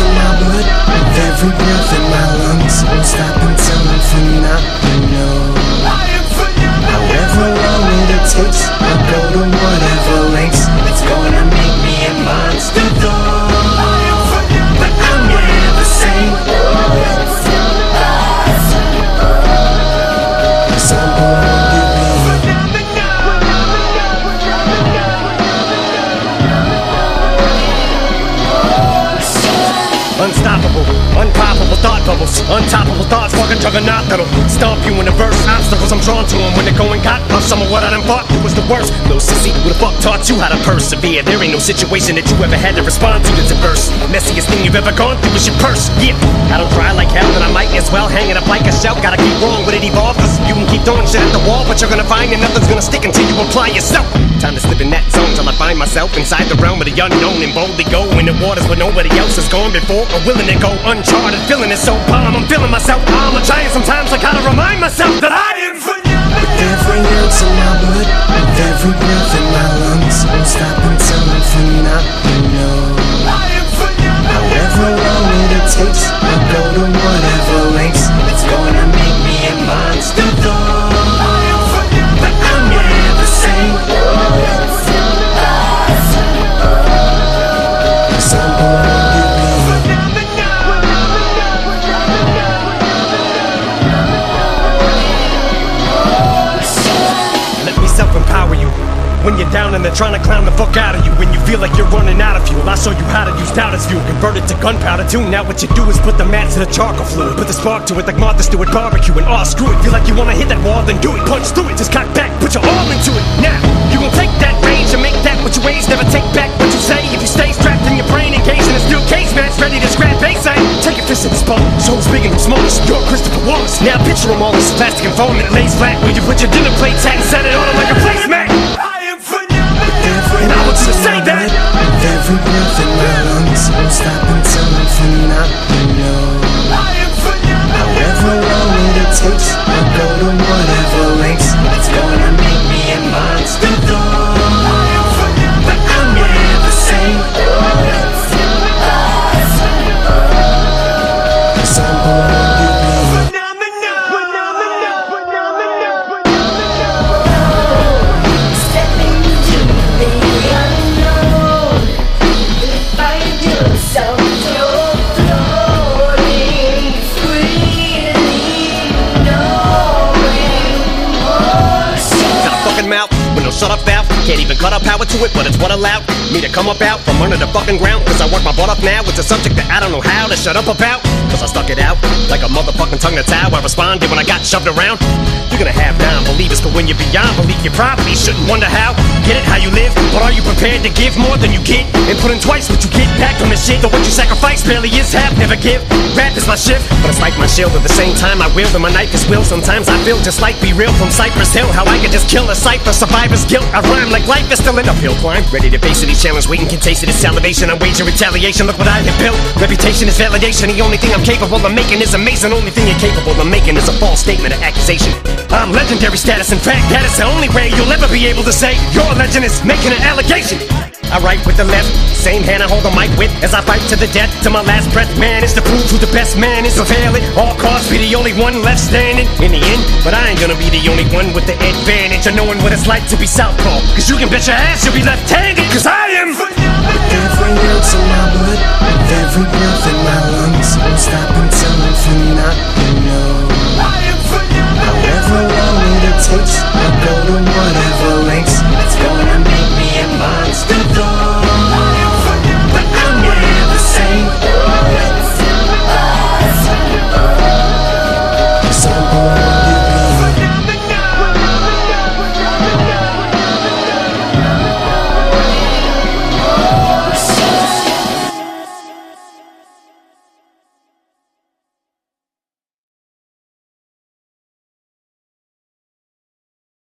in my blood, with every breath in my lungs. Won't stop until I'm phenomenal. However long it takes, I'll go to whatever lengths. It's gonna make me a monster though, but I'm never the same. 'Cause I'm born to be unstoppable, unpoppable thought bubbles, untoppable thoughts, fucking juggernaut that'll stomp you in the verse. Obstacles I'm drawn to them when they're going got off some of what I done fought was the worst. Little sissy, who the fuck taught you how to persevere? There ain't no situation that you ever had to respond to that's adverse. Messiest thing you've ever gone through is your purse. Yeah, I don't cry like hell, and I might as well hang it up like a shell. Gotta keep wrong with it evolve, cause you can keep throwing shit at the wall, but you're gonna find that nothing's gonna stick until you apply yourself. Time to slip in that zone till I find myself inside the realm of the unknown and boldly go in the waters where nobody else has gone before, or willing to go uncharted. Feeling it so bomb, I'm feeling myself. I'm a giant sometimes, I gotta remind myself that I am phenomenal. with every ounce of my blood, with every breath in my lungs. Won't stop until I'm phenomenal. However long it takes, I'll go to whatever lengths. It's gonna make me a monster though, but I'm never the same. 'Cause I'm born to be self-empower you when you're down and they're trying to clown the fuck out of you. When you feel like you're running out of fuel, I show you how to use doubt as fuel. Convert it to gunpowder too. Now what you do is put the match to the charcoal fluid, put the spark to it like Martha Stewart barbecue, and screw it. Feel like you wanna hit that wall, then do it. Punch through it, just cock back, put your all into it. Now you gon' take that range and make that what you age. Never take back what you say. If you stay strapped in your brain, engaged in a steel cage match, ready to scrap bass. Take your fist in the spot, souls big and small. You're Christopher Wallace. Now picture them all as plastic and foam that lays flat where you put your dinner plate and set it on like a placemat. And I want you to say that. With every breath in my lungs, won't stop until I'm phenomenal. However long it takes, I'll go to whatever lengths. It's gonna make me a monster though, but I'm never the same. 'Cause I'm born to be mouth with no shut up valve. Can't even cut up power to it, but it's what allowed me to come up out from under the fucking ground. Cause I work my butt off now. It's a subject that I don't know how to shut up about, cause I stuck it out like a motherfucking tongue that's how I responded when I got shoved around. You're gonna have non-believers, but when you're beyond belief, you probably shouldn't wonder how. Get it how you live, but are you prepared to give more than you get? And put in twice what you get back from the shit. Though what you sacrifice barely is half, never give. Rap is my shift, but it's like my shield. At the same time I wield and my knife is will. Sometimes I feel just like Be Real from Cypress Hill. How I could just kill a cipher, survivor's guilt. I rhyme like life is still an uphill climb. Ready to face any challenge, waiting can taste it. It's salivation, I'm waging retaliation. Look what I have built, reputation is validation. The only thing I'm capable of making is amazing. Only thing you're capable of making is a false statement or accusation. I'm legendary status, in fact, that is the only way you'll ever be able to say your legend is making an allegation. I write with the left, same hand I hold the mic with as I fight to the death, to my last breath. Man is to prove who the best man is. Prevail at all costs, be the only one left standing in the end. But I ain't gonna be the only one with the advantage of knowing what it's like to be southpaw. Cause you can bet your ass you'll be left-handed, cause I am with every ounce of my blood, with every breath in my lungs. Won't stop